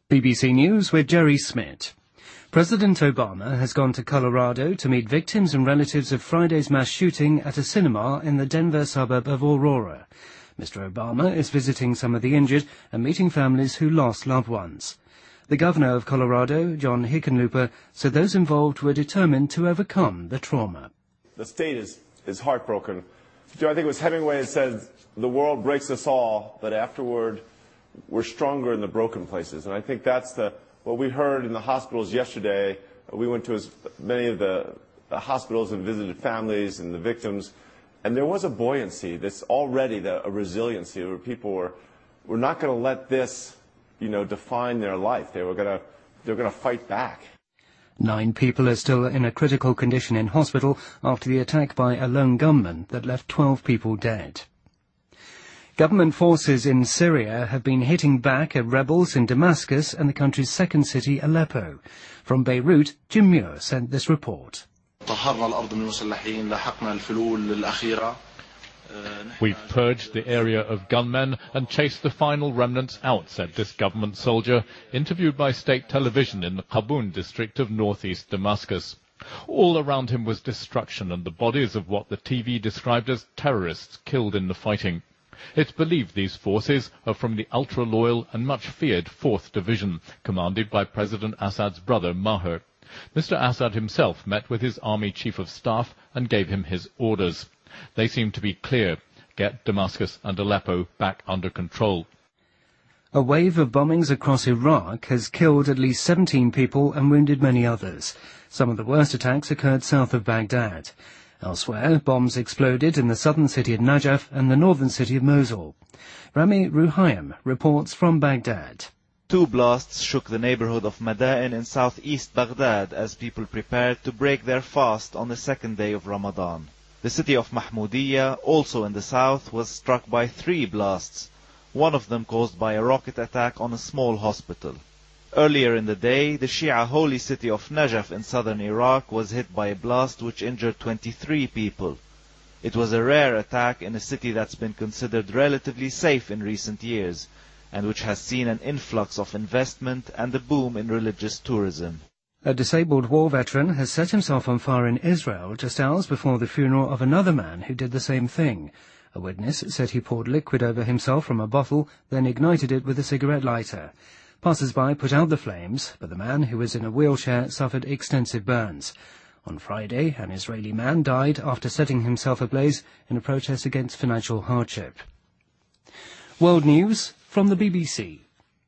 BBC News with Jerry Smith. President Obama has gone to Colorado to meet victims and relatives of Friday's mass shooting at a cinema in the Denver suburb of Aurora. Mr. Obama is visiting some of the injured and meeting families who lost loved ones. The governor of Colorado, John Hickenlooper, said those involved were determined to overcome the trauma. The state is heartbroken. I think it was Hemingway that said, "The world breaks us all, but afterward we're stronger in the broken places." And I think that's what we heard in the hospitals yesterday. We went to as many of the hospitals and visited families and the victims, and there was a buoyancy. That's already a resiliency where people were not going to let this, define their life. They're going to fight back. 9 people are still in a critical condition in hospital after the attack by a lone gunman that left 12 people dead. Government forces in Syria have been hitting back at rebels in Damascus and the country's second city, Aleppo. From Beirut, Jim Muir sent this report. We've purged the area of gunmen and chased the final remnants out, said this government soldier, interviewed by state television in the Qabun district of northeast Damascus. All around him was destruction and the bodies of what the TV described as terrorists killed in the fighting. It's believed these forces are from the ultra-loyal and much-feared 4th Division, commanded by President Assad's brother Maher. Mr. Assad himself met with his army chief of staff and gave him his orders. They seem to be clear: get Damascus and Aleppo back under control. A wave of bombings across Iraq has killed at least 17 people and wounded many others. Some of the worst attacks occurred south of Baghdad. Elsewhere, bombs exploded in the southern city of Najaf and the northern city of Mosul. Rami Ruhaim reports from Baghdad. 2 blasts shook the neighborhood of Madain in southeast Baghdad as people prepared to break their fast on the second day of Ramadan. The city of Mahmudiyya, also in the south, was struck by 3 blasts, one of them caused by a rocket attack on a small hospital. Earlier in the day, the Shia holy city of Najaf in southern Iraq was hit by a blast which injured 23 people. It was a rare attack in a city that's been considered relatively safe in recent years, and which has seen an influx of investment and a boom in religious tourism. A disabled war veteran has set himself on fire in Israel just hours before the funeral of another man who did the same thing. A witness said he poured liquid over himself from a bottle, then ignited it with a cigarette lighter. Passers-by put out the flames, but the man, who was in a wheelchair, suffered extensive burns. On Friday, an Israeli man died after setting himself ablaze in a protest against financial hardship. World News from the BBC.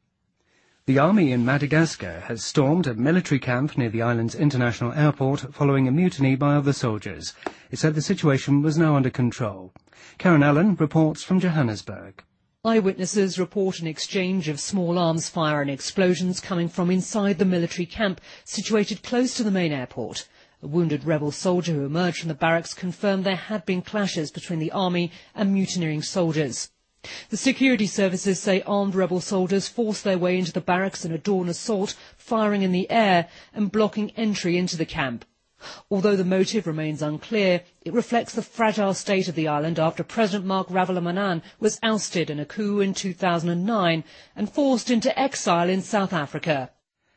The army in Madagascar has stormed a military camp near the island's international airport following a mutiny by other soldiers. It said the situation was now under control. Karen Allen reports from Johannesburg. Eyewitnesses report an exchange of small arms fire and explosions coming from inside the military camp situated close to the main airport. A wounded rebel soldier who emerged from the barracks confirmed there had been clashes between the army and mutineering soldiers. The security services say armed rebel soldiers forced their way into the barracks in a dawn assault, firing in the air and blocking entry into the camp. Although the motive remains unclear, it reflects the fragile state of the island after President Marc Ravalomanana was ousted in a coup in 2009 and forced into exile in South Africa.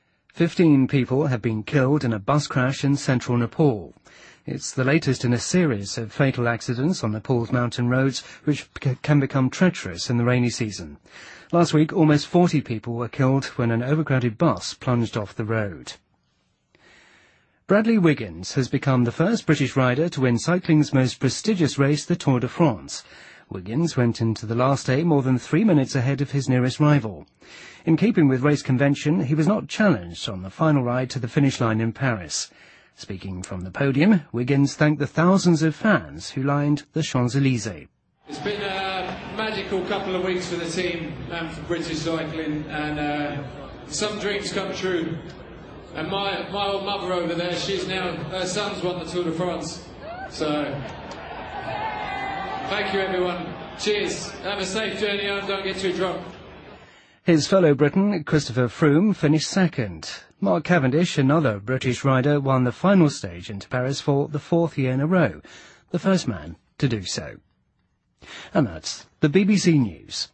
15 people have been killed in a bus crash in central Nepal. It's the latest in a series of fatal accidents on Nepal's mountain roads, which can become treacherous in the rainy season. Last week, almost 40 people were killed when an overcrowded bus plunged off the road. Bradley Wiggins has become the first British rider to win cycling's most prestigious race, the Tour de France. Wiggins went into the last day more than 3 minutes ahead of his nearest rival. In keeping with race convention, he was not challenged on the final ride to the finish line in Paris. Speaking from the podium, Wiggins thanked the thousands of fans who lined the Champs-Élysées. It's been a magical couple of weeks for the team and for British cycling, and some dreams come true. And my old mother over there, her son's won the Tour de France. So, thank you everyone. Cheers. Have a safe journey home, don't get too drunk. His fellow Briton, Christopher Froome, finished second. Mark Cavendish, another British rider, won the final stage into Paris for the 4th year in a row, the first man to do so. And that's the BBC News.